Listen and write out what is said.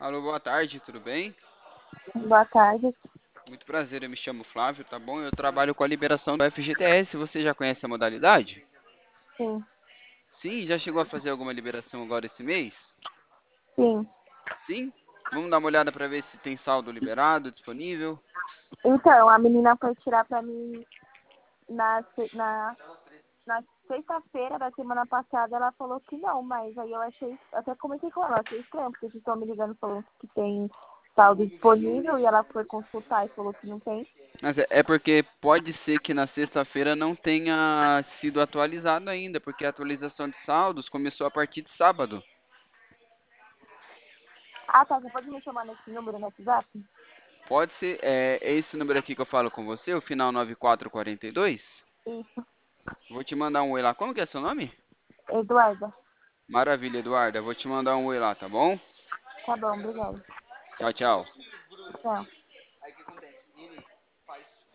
Alô, boa tarde, tudo bem? Boa tarde. Muito prazer, eu me chamo Flávio, tá bom? Eu trabalho com a liberação do FGTS, você já conhece a modalidade? Sim, Sim, já chegou a fazer alguma liberação agora esse mês? sim. Sim? Vamos dar uma olhada para ver se tem saldo liberado, disponível. Então, a menina foi tirar pra mim na sexta-feira da semana passada, ela falou que não, mas aí eu achei, até comentei com ela, achei estranho, porque vocês estão me ligando falando que tem saldo disponível e ela foi consultar e falou que não tem. Mas é porque pode ser que na sexta-feira não tenha sido atualizado ainda, porque a atualização de saldos começou a partir de sábado. Ah, tá, você pode me chamar nesse número no WhatsApp? Pode ser, é esse número aqui que eu falo com você, o final 9442? Isso, Vou te mandar um oi lá. Como que é seu nome? Eduarda. Maravilha, Eduarda. Vou te mandar um oi lá, tá bom? Tá bom, obrigada. Tchau, tchau. Tchau.